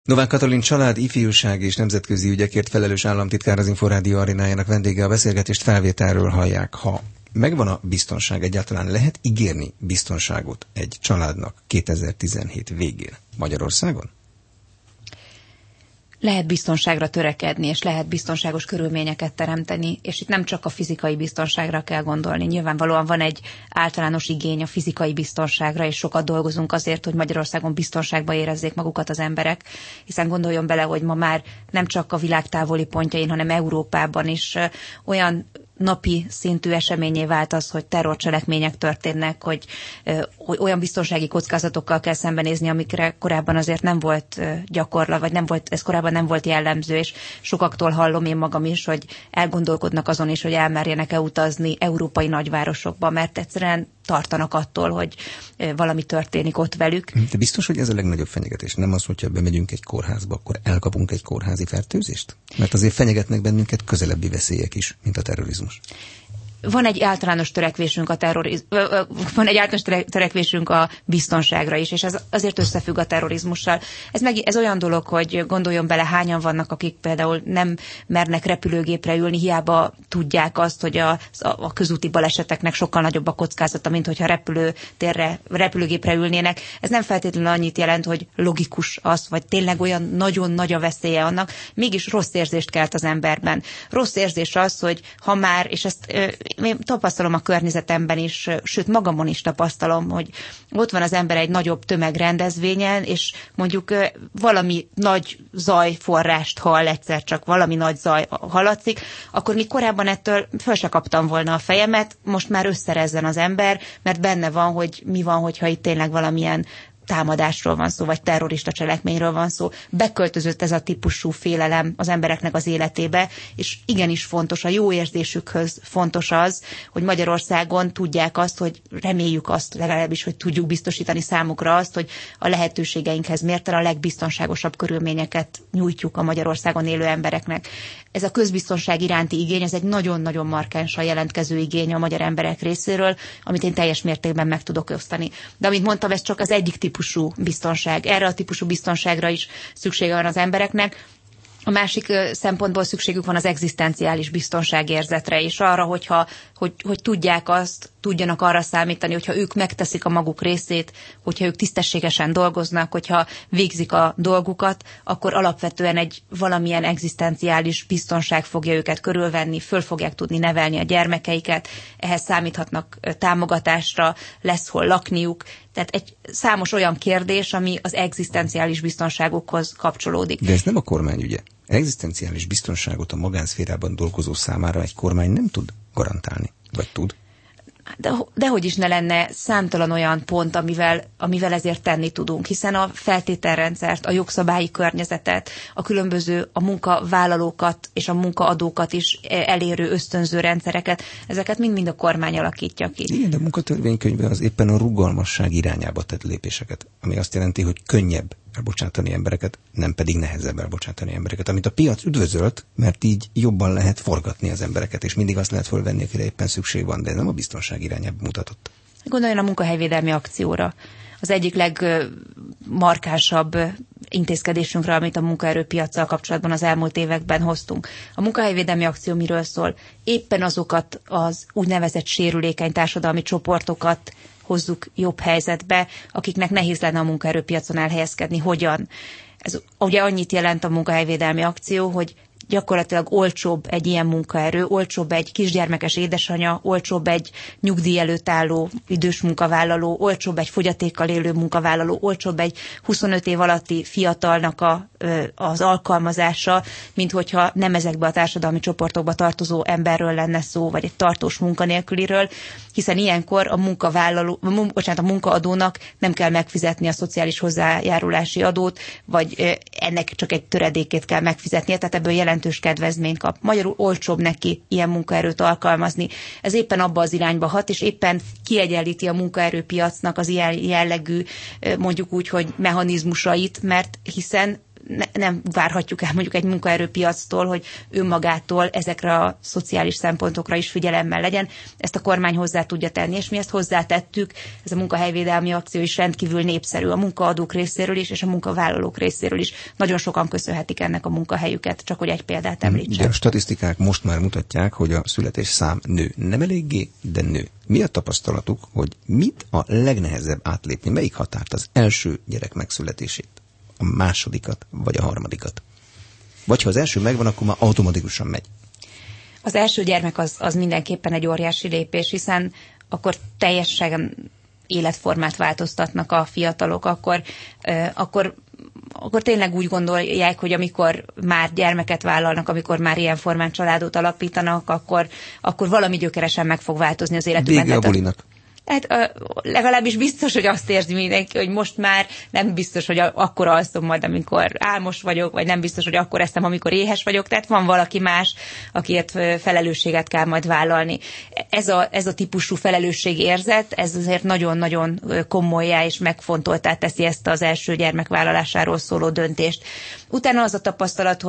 Novák Katalin család, ifjúság és nemzetközi ügyekért felelős államtitkár, az Inforádió arénájának vendége. A beszélgetést felvételről hallják. Ha megvan a biztonság, egyáltalán lehet ígérni biztonságot egy családnak 2017 végén Magyarországon? Lehet biztonságra törekedni, és lehet biztonságos körülményeket teremteni, és itt nem csak a fizikai biztonságra kell gondolni. Nyilvánvalóan van egy általános igény a fizikai biztonságra, és sokat dolgozunk azért, hogy Magyarországon biztonságban érezzék magukat az emberek, hiszen gondoljon bele, hogy ma már nem csak a világ távoli pontjain, hanem Európában is olyan napi szintű eseményé vált az, hogy terrorcselekmények történnek, hogy olyan biztonsági kockázatokkal kell szembenézni, amikre korábban azért nem volt gyakorlat, vagy ez korábban nem volt jellemző, és sokaktól hallom én magam is, hogy elgondolkodnak azon is, hogy elmerjenek-e utazni európai nagyvárosokba, mert egyszerűen tartanak attól, hogy valami történik ott velük. De biztos, hogy ez a legnagyobb fenyegetés? Nem az, hogyha bemegyünk egy kórházba, akkor elkapunk egy kórházi fertőzést? Mert azért fenyegetnek bennünket közelebbi veszélyek is, mint a terrorizmus. Van egy általános törekvésünk a biztonságra is, és ez azért összefügg a terrorizmussal. Ez olyan dolog, hogy gondoljon bele, hányan vannak, akik például nem mernek repülőgépre ülni, hiába tudják azt, hogy a közúti baleseteknek sokkal nagyobb a kockázata, mint hogyha repülőgépre ülnének. Ez nem feltétlenül annyit jelent, hogy logikus az, vagy tényleg olyan nagyon nagy a veszélye annak, mégis rossz érzést kelt az emberben. Rossz érzés az, hogy ha már, és ezt én tapasztalom a környezetemben is, sőt magamon is tapasztalom, hogy ott van az ember egy nagyobb tömegrendezvényen, és mondjuk valami nagy zajforrást hall, egyszer csak valami nagy zaj hallatszik, akkor mi korábban ettől föl se kaptam volna a fejemet, most már összerezzen az ember, mert benne van, hogy mi van, hogyha itt tényleg valamilyen támadásról van szó, vagy terrorista cselekményről van szó. Beköltözött ez a típusú félelem az embereknek az életébe, és igenis fontos, a jó érzésükhöz fontos az, hogy Magyarországon tudják azt, hogy reméljük azt legalábbis, hogy tudjuk biztosítani számukra azt, hogy a lehetőségeinkhez mérten a legbiztonságosabb körülményeket nyújtjuk a Magyarországon élő embereknek. Ez a közbiztonság iránti igény, ez egy nagyon-nagyon markánsan jelentkező igény a magyar emberek részéről, amit én teljes mértékben meg tudok osztani. De amit mondtam, ez csak az egyik típusú biztonság. Erre a típusú biztonságra is szüksége van az embereknek. A másik szempontból szükségük van az egzisztenciális biztonságérzetre, és arra, hogy tudják azt, tudjanak arra számítani, hogyha ők megteszik a maguk részét, hogyha ők tisztességesen dolgoznak, hogyha végzik a dolgukat, akkor alapvetően egy valamilyen egzisztenciális biztonság fogja őket körülvenni, föl fogják tudni nevelni a gyermekeiket, ehhez számíthatnak támogatásra, lesz hol lakniuk. Tehát egy számos olyan kérdés, ami az egzisztenciális biztonságukhoz kapcsolódik. De ez nem a kormány ügye. Egzisztenciális biztonságot a magánszférában dolgozó számára egy kormány nem tud garantálni. Vagy tud? Dehogy is ne lenne számtalan olyan pont, amivel ezért tenni tudunk, hiszen a feltételrendszert, a jogszabályi környezetet, a munkavállalókat és a munkaadókat is elérő ösztönző rendszereket, ezeket mind-mind a kormány alakítja ki. Igen, de a munkatörvénykönyvben az éppen a rugalmasság irányába tett lépéseket, ami azt jelenti, hogy könnyebb elbocsátani embereket, nem pedig nehezebb elbocsátani embereket, amit a piac üdvözölt, mert így jobban lehet forgatni az embereket, és mindig azt lehet fölvenni, akire éppen szükség van, de ez nem a biztonság irányába mutatott. Gondoljon a munkahelyvédelmi akcióra. Az egyik legmarkánsabb intézkedésünkre, amit a munkaerőpiaccal kapcsolatban az elmúlt években hoztunk. A munkahelyvédelmi akció miről szól? Éppen azokat az úgynevezett sérülékeny társadalmi csoportokat hozzuk jobb helyzetbe, akiknek nehéz lenne a munkaerőpiacon elhelyezkedni. Hogyan? Ez ugye annyit jelent a munkahelyvédelmi akció, hogy gyakorlatilag olcsóbb egy ilyen munkaerő, olcsóbb egy kisgyermekes édesanya, olcsóbb egy nyugdíj előtt álló idős munkavállaló, olcsóbb egy fogyatékkal élő munkavállaló, olcsóbb egy 25 év alatti fiatalnak az alkalmazása, mint hogyha nem ezekbe a társadalmi csoportokba tartozó emberről lenne szó, vagy egy tartós munkanélküliről, hiszen ilyenkor a munkaadónak nem kell megfizetni a szociális hozzájárulási adót, vagy ennek csak egy töredékét kell megfizetnie, tehát ebből jelentős kedvezményt kap. Magyarul olcsóbb neki ilyen munkaerőt alkalmazni. Ez éppen abba az irányba hat, és éppen kiegyenlíti a munkaerőpiacnak az ilyen jellegű, mondjuk úgy, hogy mechanizmusait, mert hiszen nem várhatjuk el mondjuk egy munkaerőpiactól, hogy önmagától ezekre a szociális szempontokra is figyelemmel legyen. Ezt a kormány hozzá tudja tenni, és mi ezt hozzátettük. Ez a munkahelyvédelmi akció is rendkívül népszerű a munkaadók részéről is, és a munkavállalók részéről is. Nagyon sokan köszönhetik ennek a munkahelyüket, csak hogy egy példát említsek. De a statisztikák most már mutatják, hogy a születésszám nő. Nem eléggé, de nő. Mi a tapasztalatuk, hogy mit a legnehezebb átlépni? Melyik határt? Az első gyerek megszületését, a másodikat, vagy a harmadikat? Vagy ha az első megvan, akkor már automatikusan megy. Az első gyermek az mindenképpen egy óriási lépés, hiszen akkor teljesen életformát változtatnak a fiatalok, akkor tényleg úgy gondolják, hogy amikor már gyermeket vállalnak, amikor már ilyen formán családot alapítanak, akkor valami gyökeresen meg fog változni az életükben. Vége a bulinak. Hát legalábbis biztos, hogy azt érzi mindenki, hogy most már nem biztos, hogy akkor alszom majd, amikor álmos vagyok, vagy nem biztos, hogy akkor eszem, amikor éhes vagyok. Tehát van valaki más, akiért felelősséget kell majd vállalni. Ez a típusú felelősségérzet, ez azért nagyon-nagyon komolyá és megfontoltá teszi ezt az első gyermek vállalásáról szóló döntést. Utána az a tapasztalat,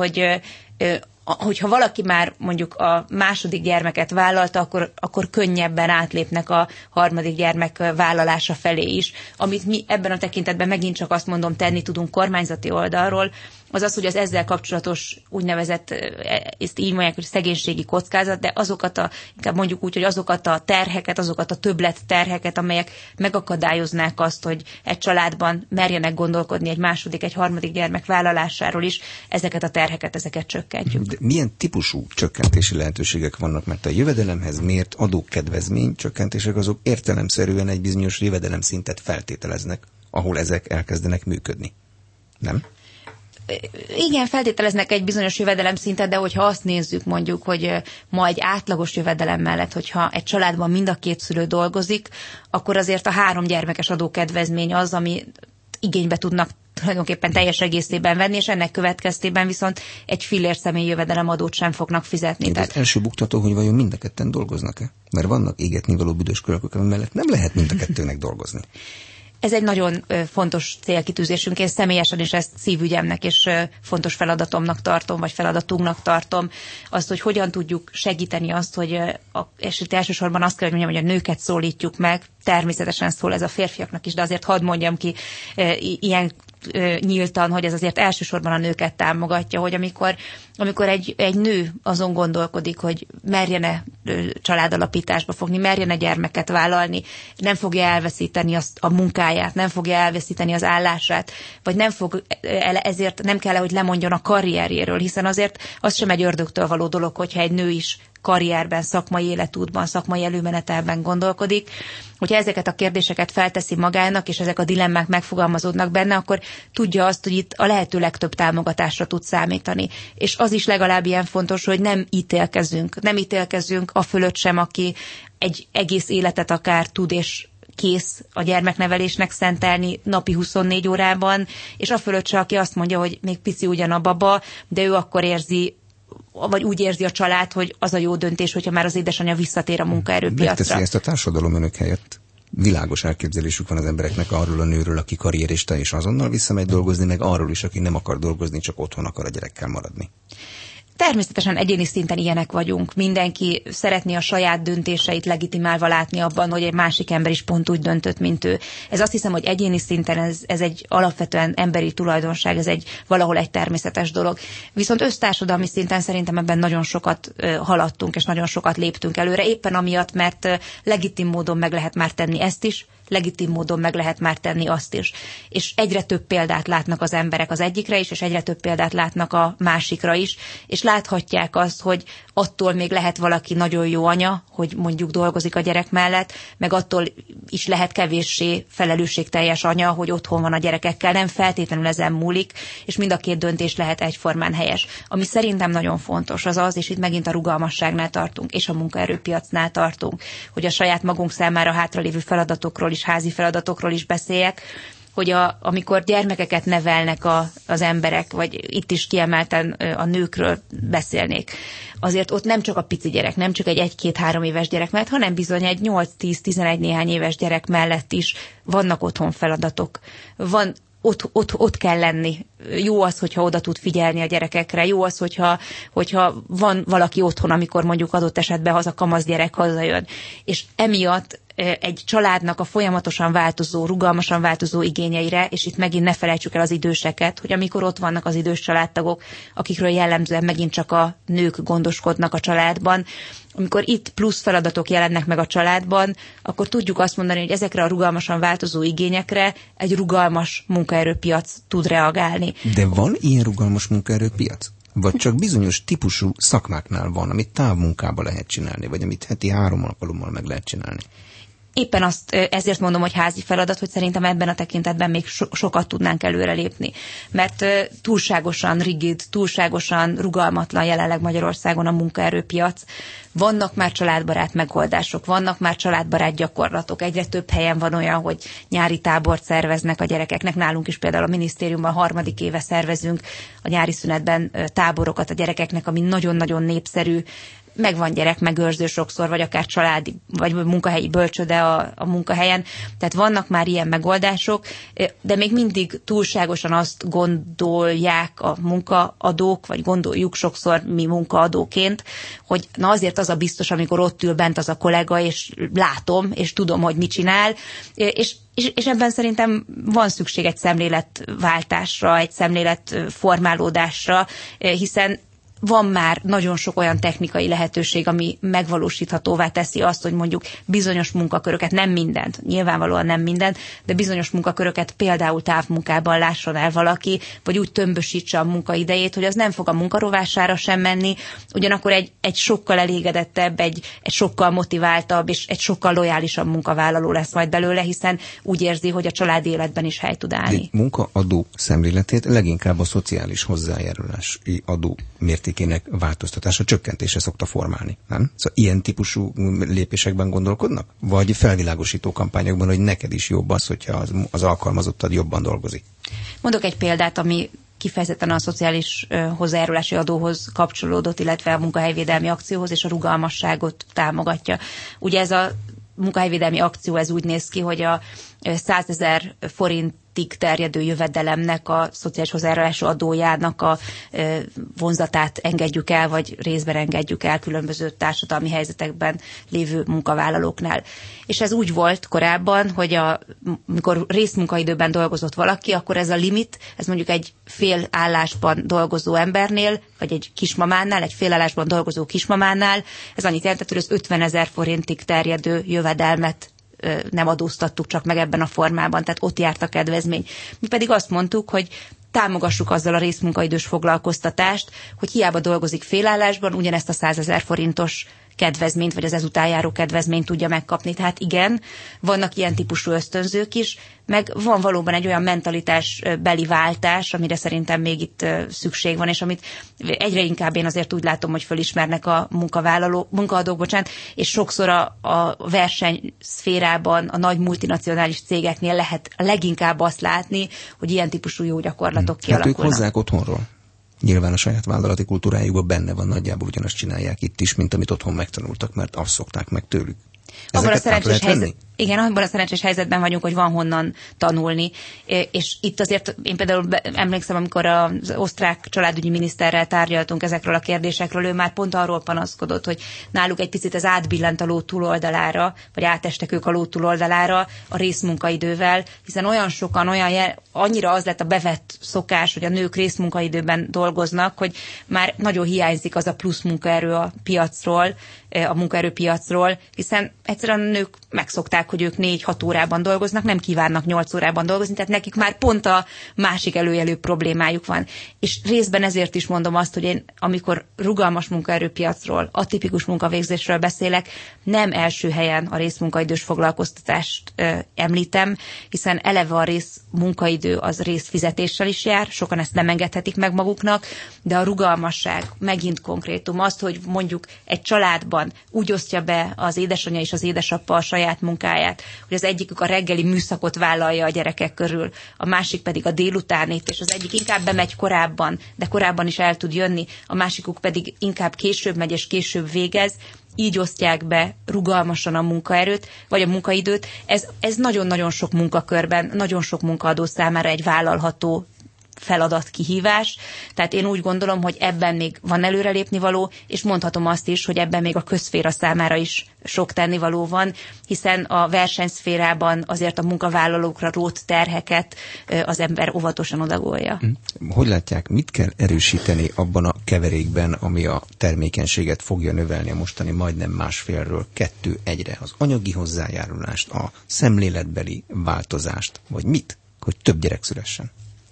hogyha valaki már mondjuk a második gyermeket vállalta, akkor könnyebben átlépnek a harmadik gyermek vállalása felé is. Amit mi ebben a tekintetben megint csak azt mondom, tenni tudunk kormányzati oldalról, az, hogy az ezzel kapcsolatos úgynevezett, ezt így mondják, hogy szegénységi kockázat, de inkább mondjuk úgy, hogy azokat a terheket, azokat a többlet terheket, amelyek megakadályoznák azt, hogy egy családban merjenek gondolkodni egy második, egy harmadik gyermek vállalásáról is, ezeket a terheket, ezeket csökkentjük. De milyen típusú csökkentési lehetőségek vannak, mert a jövedelemhez mért adókedvezmény csökkentések azok értelemszerűen egy bizonyos jövedelemszintet feltételeznek, ahol ezek elkezdenek működni. Nem? Igen, feltételeznek egy bizonyos jövedelemszintet, de hogyha azt nézzük mondjuk, hogy ma egy átlagos jövedelem mellett, hogyha egy családban mind a két szülő dolgozik, akkor azért a 3 gyermekes adókedvezmény az, ami igénybe tudnak tulajdonképpen teljes egészében venni, és ennek következtében viszont egy fillér személyi jövedelemadót sem fognak fizetni. Tehát az első buktató, hogy vajon mind a ketten dolgoznak-e? Mert vannak égetnivaló büdös körök, mellett nem lehet mind a kettőnek dolgozni. Ez egy nagyon fontos célkitűzésünk. Én személyesen is ezt szívügyemnek és fontos feladatomnak tartom, vagy feladatunknak tartom. Azt, hogy hogyan tudjuk segíteni azt, hogy és itt elsősorban azt kell, hogy mondjam, hogy a nőket szólítjuk meg. Természetesen szól ez a férfiaknak is, de azért hadd mondjam ki ilyen nyíltan, hogy ez azért elsősorban a nőket támogatja, hogy amikor egy nő azon gondolkodik, hogy merjene családalapításba fogni, merjene gyermeket vállalni, nem fogja elveszíteni a munkáját, nem fogja elveszíteni az állását, vagy ezért nem kell, hogy lemondjon a karrierjéről, hiszen azért az sem egy ördögtől való dolog, hogyha egy nő is karrierben, szakmai életútban, szakmai előmenetelben gondolkodik. Hogyha ezeket a kérdéseket felteszi magának, és ezek a dilemmák megfogalmazódnak benne, akkor tudja azt, hogy itt a lehető legtöbb támogatásra tud számítani. És az is legalább ilyen fontos, hogy nem ítélkezünk. Nem ítélkezünk a fölött sem, aki egy egész életet akár tud és kész a gyermeknevelésnek szentelni napi 24 órában, és a fölött se, aki azt mondja, hogy még pici ugyan a baba, de ő akkor érzi, vagy úgy érzi a család, hogy az a jó döntés, hogyha már az édesanyja visszatér a munkaerőpiacra. Megteszi ezt a társadalom önök helyett. Világos elképzelésük van az embereknek arról a nőről, aki karrierista és azonnal visszamegy dolgozni, meg arról is, aki nem akar dolgozni, csak otthon akar a gyerekkel maradni. Természetesen egyéni szinten ilyenek vagyunk. Mindenki szeretné a saját döntéseit legitimálva látni abban, hogy egy másik ember is pont úgy döntött, mint ő. Ez azt hiszem, hogy egyéni szinten ez egy alapvetően emberi tulajdonság, ez valahol egy természetes dolog. Viszont össztársadalmi szinten szerintem ebben nagyon sokat haladtunk, és nagyon sokat léptünk előre, éppen amiatt, mert legitim módon meg lehet már tenni ezt is, legitim módon meg lehet már tenni azt is. És egyre több példát látnak az emberek az egyikre is, és egyre több példát látnak a másikra is, és láthatják azt, hogy attól még lehet valaki nagyon jó anya, hogy mondjuk dolgozik a gyerek mellett, meg attól is lehet kevéssé felelősségteljes anya, hogy otthon van a gyerekekkel, nem feltétlenül ezen múlik, és mind a két döntés lehet egyformán helyes. Ami szerintem nagyon fontos az, és itt megint a rugalmasságnál tartunk, és a munkaerőpiacnál tartunk, hogy a saját magunk számára hátralévő feladatokról is, házi feladatokról is beszéljek, hogy amikor gyermekeket nevelnek az emberek, vagy itt is kiemelten a nőkről beszélnék, azért ott nem csak a pici gyerek, nem csak egy 1-2-3 éves gyerek mellett, hanem bizony egy 8-10-11 néhány éves gyerek mellett is vannak otthon feladatok. Ott kell lenni jó az, hogyha oda tud figyelni a gyerekekre, jó az, hogyha van valaki otthon, amikor mondjuk adott esetben az a kamasz gyerek hazajön. És emiatt egy családnak a folyamatosan változó, rugalmasan változó igényeire, és itt megint ne felejtsük el az időseket, hogy amikor ott vannak az idős családtagok, akikről jellemzően megint csak a nők gondoskodnak a családban, amikor itt plusz feladatok jelennek meg a családban, akkor tudjuk azt mondani, hogy ezekre a rugalmasan változó igényekre egy rugalmas munkaerőpiac tud reagálni. De van ilyen rugalmas munkaerőpiac? Vagy csak bizonyos típusú szakmáknál van, amit távmunkába lehet csinálni, vagy amit heti 3 alkalommal meg lehet csinálni? Éppen ezért mondom, hogy házi feladat, hogy szerintem ebben a tekintetben még sokat tudnánk előrelépni. Mert túlságosan rigid, túlságosan rugalmatlan jelenleg Magyarországon a munkaerőpiac. Vannak már családbarát megoldások, vannak már családbarát gyakorlatok. Egyre több helyen van olyan, hogy nyári tábort szerveznek a gyerekeknek. Nálunk is például a minisztériumban 3. éve szervezünk a nyári szünetben táborokat a gyerekeknek, ami nagyon-nagyon népszerű. Megvan gyerekmegőrző sokszor, vagy akár családi, vagy munkahelyi bölcsöde a munkahelyen. Tehát vannak már ilyen megoldások, de még mindig túlságosan azt gondolják a munkaadók, vagy gondoljuk sokszor mi munkaadóként, hogy na azért az a biztos, amikor ott ül bent az a kollega, és látom, és tudom, hogy mit csinál, és ebben szerintem van szükség egy szemléletváltásra, egy szemléletformálódásra, hiszen van már nagyon sok olyan technikai lehetőség, ami megvalósíthatóvá teszi azt, hogy mondjuk bizonyos munkaköröket, nem mindent, nyilvánvalóan nem mindent, de bizonyos munkaköröket például távmunkában lásson el valaki, vagy úgy tömbösítse a munkaidejét, hogy az nem fog a munkarovására sem menni, ugyanakkor egy sokkal elégedettebb, egy sokkal motiváltabb és egy sokkal lojálisabb munkavállaló lesz majd belőle, hiszen úgy érzi, hogy a családi életben is hely tud állni. De munkaadó szemléletét leginkább a szociális hozzájárulási adó mértékének változtatása, csökkentése szokta formálni, nem? Szóval ilyen típusú lépésekben gondolkodnak? Vagy felvilágosító kampányokban, hogy neked is jobb az, hogyha az alkalmazottad jobban dolgozik? Mondok egy példát, ami kifejezetten a szociális hozzájárulási adóhoz kapcsolódott, illetve a munkahelyvédelmi akcióhoz és a rugalmasságot támogatja. Ugye ez a munkahelyvédelmi akció, ez úgy néz ki, hogy a 100 000 forintig terjedő jövedelemnek a szociális hozzájárulási adójának a vonzatát engedjük el, vagy részben engedjük el különböző társadalmi helyzetekben lévő munkavállalóknál. És ez úgy volt korábban, hogy amikor részmunkaidőben dolgozott valaki, akkor ez a limit, ez mondjuk egy fél állásban dolgozó embernél, vagy egy kismamánál, egy fél állásban dolgozó kismamánál, ez annyit jelentett, hogy az 50 000 forintig terjedő jövedelmet nem adóztattuk csak meg ebben a formában, tehát ott járt a kedvezmény. Mi pedig azt mondtuk, hogy támogassuk azzal a részmunkaidős foglalkoztatást, hogy hiába dolgozik félállásban, ugyanezt a 100 000 forintos kedvezményt, vagy az ezután járó kedvezményt tudja megkapni. Tehát igen, vannak ilyen típusú ösztönzők is, meg van valóban egy olyan mentalitásbeli váltás, amire szerintem még itt szükség van, és amit egyre inkább én azért úgy látom, hogy fölismernek a munkaadók, és sokszor a versenyszférában, a nagy multinacionális cégeknél lehet leginkább azt látni, hogy ilyen típusú jó gyakorlatok kialakulnak. Hát ők hozzák otthonról. Nyilván a saját vállalati kultúrájukban benne van, nagyjából ugyanazt csinálják itt is, mint amit otthon megtanultak, mert azt szokták meg tőlük. Abban a szerencsés helyzetben vagyunk, hogy van honnan tanulni, és itt azért én például emlékszem, amikor az osztrák családügyi miniszterrel tárgyaltunk ezekről a kérdésekről, ő már pont arról panaszkodott, hogy náluk egy picit ez átbillent a ló túloldalára, vagy átestek ők a ló túloldalára a részmunkaidővel, hiszen olyan sokan, annyira az lett a bevett szokás, hogy a nők részmunkaidőben dolgoznak, hogy már nagyon hiányzik az a plusz munkaerő a munkaerőpiacról, hiszen egyszerűen a nők megszokták, hogy ők 4-6 órában dolgoznak, nem kívánnak 8 órában dolgozni, tehát nekik már pont a másik előjelő problémájuk van. És részben ezért is mondom azt, hogy én, amikor rugalmas munkaerőpiacról, atipikus munkavégzésről beszélek, nem első helyen a részmunkaidős foglalkoztatást említem, hiszen eleve a részmunkaidő az részfizetéssel is jár, sokan ezt nem engedhetik meg maguknak, de a rugalmasság megint konkrétum azt, hogy mondjuk egy családban úgy osztja be az édesanyja és az édesapa a saját munkáját, hogy az egyikük a reggeli műszakot vállalja a gyerekek körül, a másik pedig a délutánit, és az egyik inkább bemegy korábban, de korábban is el tud jönni, a másikuk pedig inkább később megy és később végez, így osztják be rugalmasan a munkaerőt, vagy a munkaidőt. Ez nagyon-nagyon sok munkakörben, nagyon sok munkaadó számára egy vállalható feladat, kihívás. Tehát én úgy gondolom, hogy ebben még van előrelépni való, és mondhatom azt is, hogy ebben még a közszféra számára is sok tennivaló van, hiszen a versenyszférában azért a munkavállalókra rótt terheket az ember óvatosan odagolja. Hogy látják, mit kell erősíteni abban a keverékben, ami a termékenységet fogja növelni a mostani majdnem 1,5-ről 2-1-re? Az anyagi hozzájárulást, a szemléletbeli változást, vagy mit? Hogy több gyerek szülessen.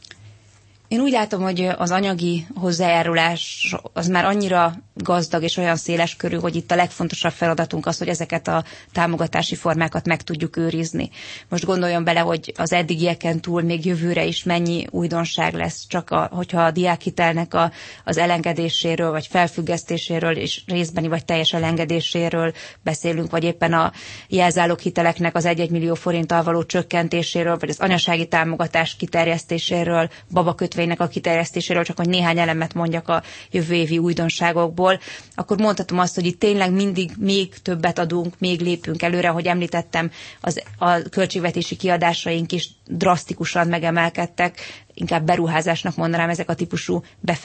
Én úgy látom, hogy az anyagi hozzájárulás az már annyira gazdag és olyan széles körű, hogy itt a legfontosabb feladatunk az, hogy ezeket a támogatási formákat meg tudjuk őrizni. Most gondoljon bele, hogy az eddigieken túl még jövőre is mennyi újdonság lesz, hogyha a diákhitelnek az elengedéséről, vagy felfüggesztéséről, és részbeni vagy teljes elengedéséről beszélünk, vagy éppen a jelzáloghiteleknek az 1-1 millió forinttal való csökkentéséről, vagy az anyasági támogatás kiterjesztéséről, babakötvénynek a kiterjesztéséről, csak hogy néhány elemet mondjak a jövő évi újdonságokból, akkor mondhatom azt, hogy itt tényleg mindig még többet adunk, még lépünk előre, ahogy említettem, a költségvetési kiadásaink is drasztikusan megemelkedtek, inkább beruházásnak mondanám, ezek a típusú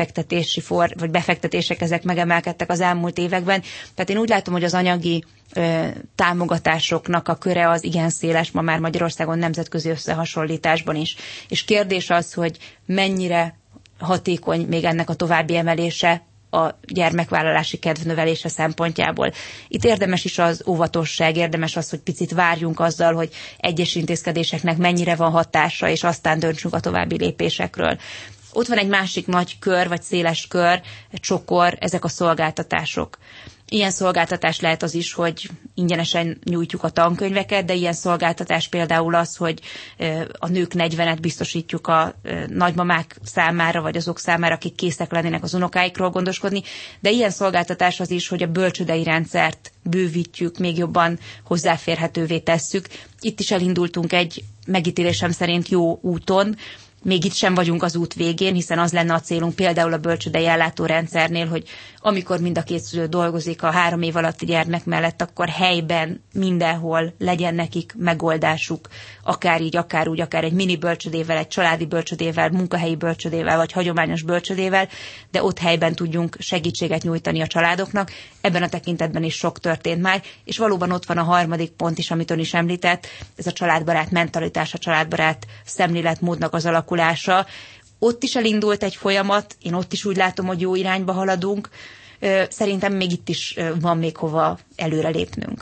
vagy befektetések, ezek megemelkedtek az elmúlt években. Tehát én úgy látom, hogy az anyagi támogatásoknak a köre az igen széles ma már Magyarországon nemzetközi összehasonlításban is. És kérdés az, hogy mennyire hatékony még ennek a további emelése a gyermekvállalási kedv növelése szempontjából. Itt érdemes is az óvatosság, érdemes az, hogy picit várjunk azzal, hogy egyes intézkedéseknek mennyire van hatása, és aztán döntsünk a további lépésekről. Ott van egy másik nagy kör, vagy széles kör, csokor, ezek a szolgáltatások. Ilyen szolgáltatás lehet az is, hogy ingyenesen nyújtjuk a tankönyveket, de ilyen szolgáltatás például az, hogy a nők 40-et biztosítjuk a nagymamák számára, vagy azok számára, akik készek lennének az unokáikról gondoskodni, de ilyen szolgáltatás az is, hogy a bölcsődei rendszert bővítjük, még jobban hozzáférhetővé tesszük. Itt is elindultunk egy megítélésem szerint jó úton, még itt sem vagyunk az út végén, hiszen az lenne a célunk például a bölcsődei ellátórendszernél, hogy amikor mind a két szülő dolgozik a 3 év alatti gyermek mellett, akkor helyben mindenhol legyen nekik megoldásuk, akár így, akár úgy, akár egy mini bölcsödével, egy családi bölcsödével, munkahelyi bölcsödével, vagy hagyományos bölcsödével, de ott helyben tudjunk segítséget nyújtani a családoknak. Ebben a tekintetben is sok történt már, és valóban ott van a harmadik pont is, amit ön is említett, ez a családbarát mentalitás, a családbarát szemléletmódnak az alakulása. Ott is elindult egy folyamat, én ott is úgy látom, hogy jó irányba haladunk. Szerintem még itt is van még hova előrelépnünk.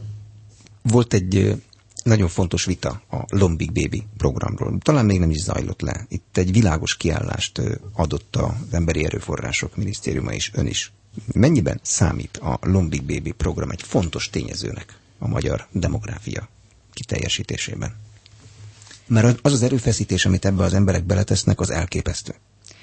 Volt egy nagyon fontos vita a Lombik Baby programról. Talán még nem is zajlott le. Itt egy világos kiállást adott az Emberi Erőforrások Minisztériuma és ön is. Mennyiben számít a Lombik Baby program egy fontos tényezőnek a magyar demográfia kiteljesítésében? Mert az erőfeszítés, amit ebbe az emberek beletesznek, az elképesztő.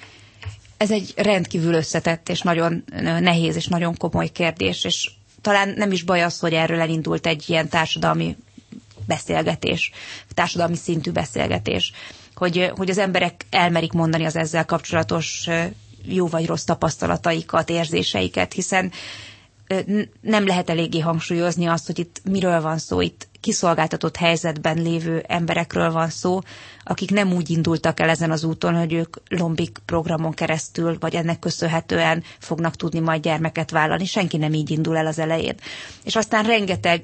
Ez egy rendkívül összetett és nagyon nehéz és nagyon komoly kérdés, és talán nem is baj az, hogy erről elindult egy ilyen társadalmi beszélgetés, társadalmi szintű beszélgetés, hogy az emberek elmerik mondani az ezzel kapcsolatos jó vagy rossz tapasztalataikat, érzéseiket, hiszen nem lehet eléggé hangsúlyozni azt, hogy itt miről van szó, itt kiszolgáltatott helyzetben lévő emberekről van szó, akik nem úgy indultak el ezen az úton, hogy ők Lombik programon keresztül, vagy ennek köszönhetően fognak tudni majd gyermeket vállalni. Senki nem így indul el az elején. És aztán rengeteg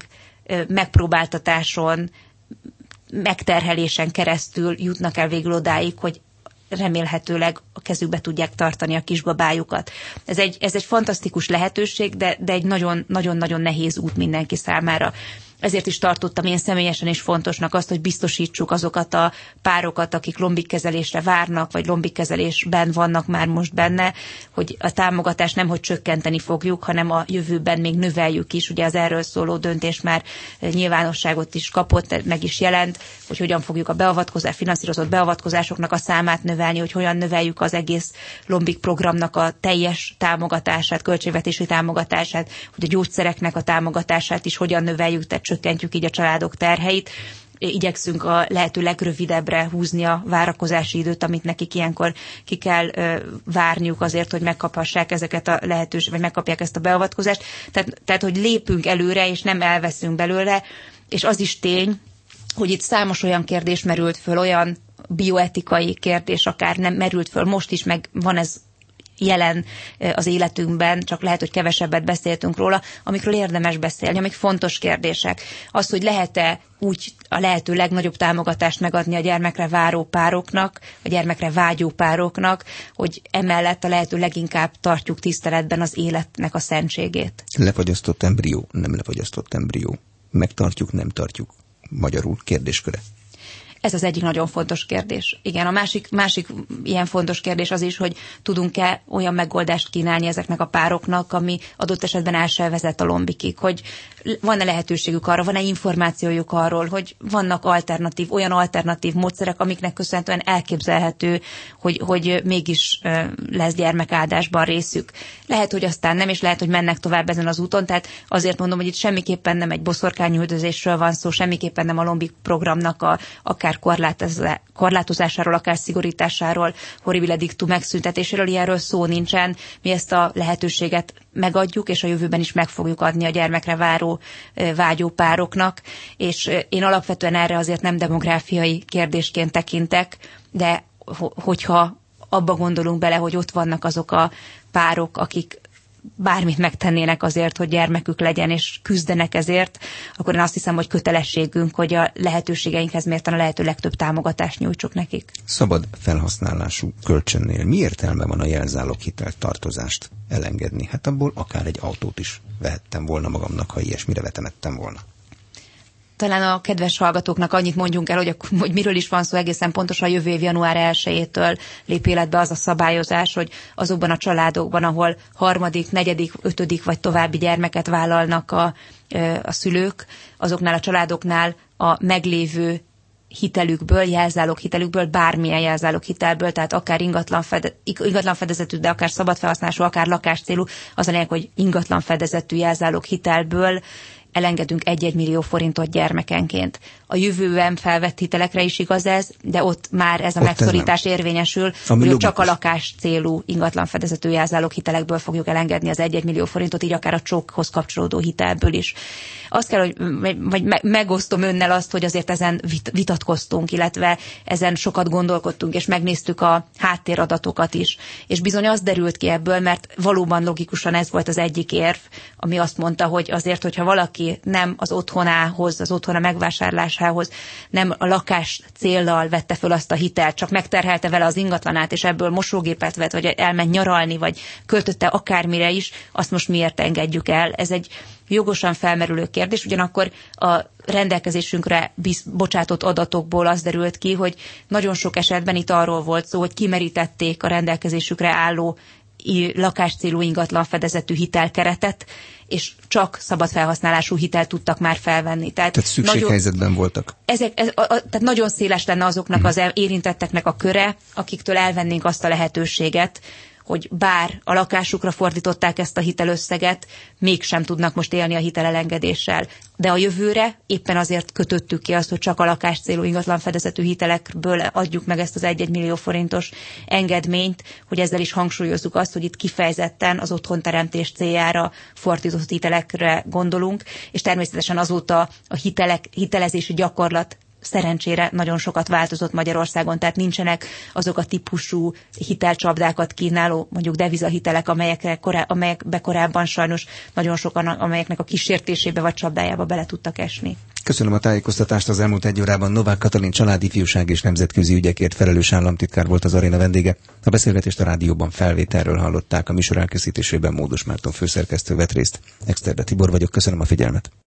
megpróbáltatáson, megterhelésen keresztül jutnak el végül odáig, hogy remélhetőleg a kezükbe tudják tartani a kisbabájukat. Ez egy fantasztikus lehetőség, de egy nagyon-nagyon nehéz út mindenki számára. Ezért is tartottam én személyesen is fontosnak azt, hogy biztosítsuk azokat a párokat, akik lombikkezelésre várnak, vagy lombikkezelésben vannak már most benne, hogy a támogatást nemhogy csökkenteni fogjuk, hanem a jövőben még növeljük is. Ugye az erről szóló döntés már nyilvánosságot is kapott, meg is jelent, hogy hogyan fogjuk a finanszírozott beavatkozásoknak a számát növelni, hogy hogyan növeljük az egész Lombik programnak a teljes támogatását, költségvetési támogatását, hogy a gyógyszereknek a támogatását is hogyan növeljük, tehát csökkentjük így a családok terheit. Igyekszünk a lehető legrövidebbre húzni a várakozási időt, amit nekik ilyenkor ki kell várniuk azért, hogy megkaphassák ezeket a lehetőséget, vagy megkapják ezt a beavatkozást. Tehát, hogy lépünk előre, és nem elveszünk belőle, és az is tény, hogy itt számos olyan kérdés merült föl, olyan bioetikai kérdés akár nem merült föl, most is meg van ez jelen az életünkben, csak lehet, hogy kevesebbet beszéltünk róla, amikről érdemes beszélni, amik fontos kérdések. Az, hogy lehet-e úgy a lehető legnagyobb támogatást megadni a gyermekre váró pároknak, a gyermekre vágyó pároknak, hogy emellett a lehető leginkább tartjuk tiszteletben az életnek a szentségét. Lefagyasztott embrió, nem lefagyasztott embrió. Megtartjuk, nem tartjuk. Magyarul kérdésköre. Ez az egyik nagyon fontos kérdés. Igen, a másik ilyen fontos kérdés az is, hogy tudunk-e olyan megoldást kínálni ezeknek a pároknak, ami adott esetben el se vezet a lombikig, hogy van-e lehetőségük arra, van-e információjuk arról, hogy vannak olyan alternatív módszerek, amiknek köszönhetően elképzelhető, hogy mégis lesz gyermekáldásban részük. Lehet, hogy aztán nem, és lehet, hogy mennek tovább ezen az úton, tehát azért mondom, hogy itt semmiképpen nem egy boszorkányüldözésről van szó, semmiképpen nem a Lombik programnak akár korlátozásáról, akár szigorításáról, horribile dictu megszüntetéséről, ilyenről szó nincsen. Mi ezt a lehetőséget megadjuk, és a jövőben is meg fogjuk adni a gyermekre vágyó pároknak, és én alapvetően erre azért nem demográfiai kérdésként tekintek, de hogyha abba gondolunk bele, hogy ott vannak azok a párok, akik bármit megtennének azért, hogy gyermekük legyen, és küzdenek ezért, akkor én azt hiszem, hogy kötelességünk, hogy a lehetőségeinkhez mérten a lehető legtöbb támogatást nyújtsuk nekik. Szabad felhasználású kölcsönnél mi értelme van a jelzáloghitel tartozást elengedni? Hát abból akár egy autót is vehettem volna magamnak, ha ilyesmire vetemettem volna. Talán a kedves hallgatóknak annyit mondjunk el, hogy miről is van szó egészen pontosan jövő év január 1-től lép életbe az a szabályozás, hogy azokban a családokban, ahol 3., 4., 5. vagy további gyermeket vállalnak a szülők, azoknál a családoknál a meglévő hitelükből, jelzáloghitelükből, bármilyen jelzáloghitelből, tehát akár ingatlan fedezetű, de akár szabad felhasználású, akár lakáscélú, az a lényeg, hogy ingatlan fedezetű jelzáloghitelből elengedünk 1-1 millió forintot gyermekenként. A jövőben felvett hitelekre is igaz ez, de ott már ez a megszorítás érvényesül, hogy csak a lakás célú ingatlan fedezetű jelzáloghitelekből fogjuk elengedni az 1-1 millió forintot, így akár a csókhoz kapcsolódó hitelből is. Azt kell, hogy megosztom önnel azt, hogy azért ezen vitatkoztunk, illetve ezen sokat gondolkodtunk, és megnéztük a háttéradatokat is. És bizony az derült ki ebből, mert valóban logikusan ez volt az egyik érv, ami azt mondta, hogy azért, hogyha valaki nem az otthonához, az otthona megvásárlásához, nem a lakás céllal vette föl azt a hitelt, csak megterhelte vele az ingatlanát, és ebből mosógépet vett, vagy elment nyaralni, vagy költötte akármire is, azt most miért engedjük el? Ez egy jogosan felmerülő kérdés, ugyanakkor a rendelkezésünkre bocsátott adatokból az derült ki, hogy nagyon sok esetben itt arról volt szó, hogy kimerítették a rendelkezésükre álló lakáscélú ingatlan fedezetű hitelkeretet, és csak szabad felhasználású hitelt tudtak már felvenni. Tehát szükséghelyzetben voltak. Tehát nagyon széles lenne azoknak az érintetteknek a köre, akiktől elvennénk azt a lehetőséget, hogy bár a lakásukra fordították ezt a hitelösszeget, mégsem tudnak most élni a hitelelengedéssel. De a jövőre éppen azért kötöttük ki azt, hogy csak a lakáscélú ingatlan fedezetű hitelekből adjuk meg ezt az 1-1 millió forintos engedményt, hogy ezzel is hangsúlyozzuk azt, hogy itt kifejezetten az otthonteremtés céljára fordított hitelekre gondolunk, és természetesen azóta a hitelezési gyakorlat szerencsére nagyon sokat változott Magyarországon, tehát nincsenek azok a típusú hitelcsapdákat kínáló, mondjuk devizahitelek, amelyekbe korábban sajnos nagyon sokan, amelyeknek a kísértésébe vagy csapdájába bele tudtak esni. Köszönöm a tájékoztatást. Az elmúlt 1 órában Novák Katalin családi, ifjúság és nemzetközi ügyekért felelős államtitkár volt az aréna vendége. A beszélgetést a rádióban felvételről hallották, a műsor elkészítésében Módos Márton főszerkesztő vett részt. Exterde Tibor vagyok, köszönöm a figyelmet.